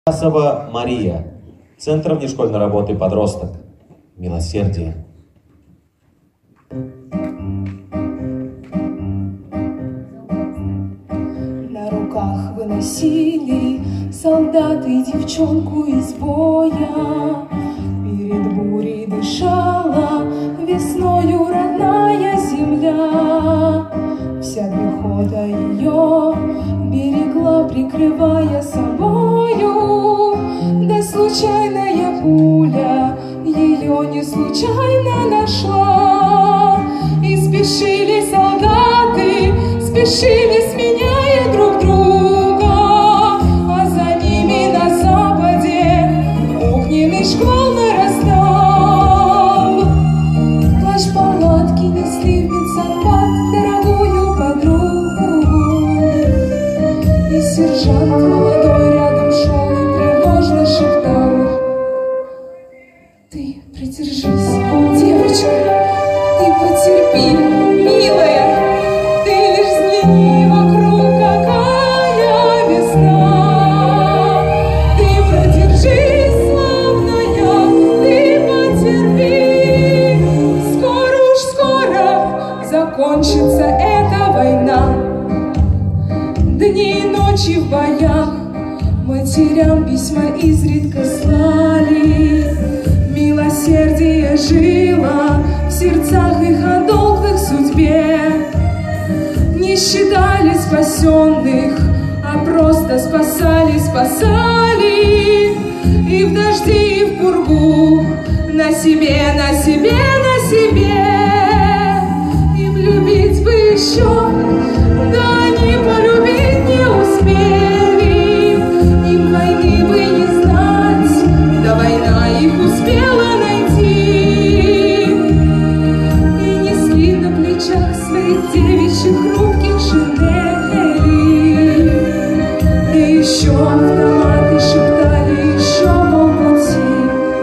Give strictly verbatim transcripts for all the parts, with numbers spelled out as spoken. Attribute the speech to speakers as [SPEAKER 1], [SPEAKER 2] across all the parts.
[SPEAKER 1] Тарасова Мария, Центр внешкольной работы подросток, Милосердие.
[SPEAKER 2] На руках выносили солдаты девчонку из боя. Перед бурей дышала весною родная земля. Вся пехота ее берегла, прикрывая собою. Да случайная пуля ее не случайно нашла. И спешили солдаты, спешили, сменяя друг друга. А за ними на западе огненный шквал нарастал. Плащ палатки несли в медсанбат дорогую подругу. И сержант молодой рядом шел и тревожно шептал: ты придержись, девочка, ты потерпи, милая, ты лишь взгляни вокруг, какая весна. Ты продержись, славная, ты потерпи, скоро уж скоро закончится эта война. Дни и ночи в боях матерям письма изредка слали. Милосердие жило в сердцах их о долгих судьбе. Не считали спасенных, а просто спасали, спасали. И в дожди, и в пургу на себе, на себе, на себе. Им любить бы еще, да они полюбить не успели. Им войны бы не знать, да война их успела найти. И несли на плечах своих девичьих хрупких шинелей. Да еще автоматы шептали, еще полпути.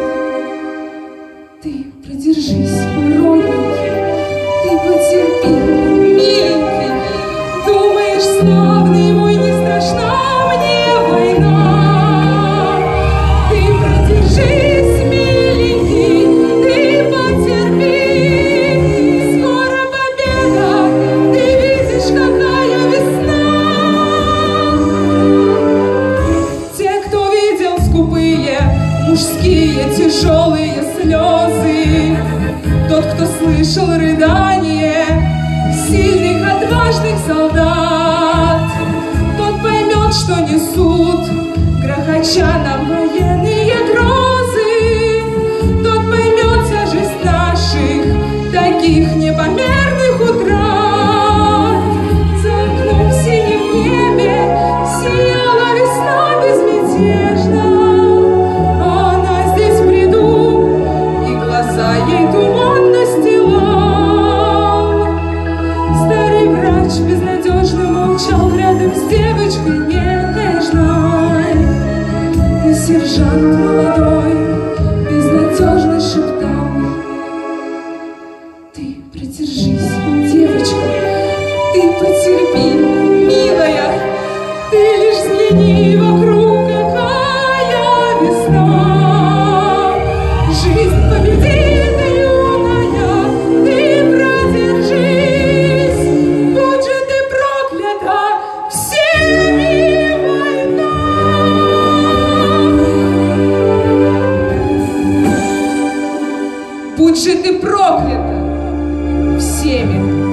[SPEAKER 2] Ты продержись, родненький, ты потерпи, миленький. Думаешь, славный мой, не страшна мне война. Ты продержись, миленький, ты потерпи, скоро победа, ты видишь, какая весна. Те, кто видел скупые мужские тяжелые слезы, тот, кто слышал рыдание сильных, отважных солдат, тот поймет, что несут, грохоча нам военные грозы. Тот поймет тяжесть наших таких непомерных утрат. За окном в синем небе сияла весна безмятежно. А она здесь в бреду, и глаза ей туман настилал. Старый врач безнадежно молчал рядом с девочкой нежной. И сержант молодой безнадежно шептал: ты продержись, девочка, ты потерпи, милая, ты лишь взгляни вокруг, какая весна. Жизнь победит, юная, ты продержись, будь же ты проклята всеми война. Будь же ты проклята всеми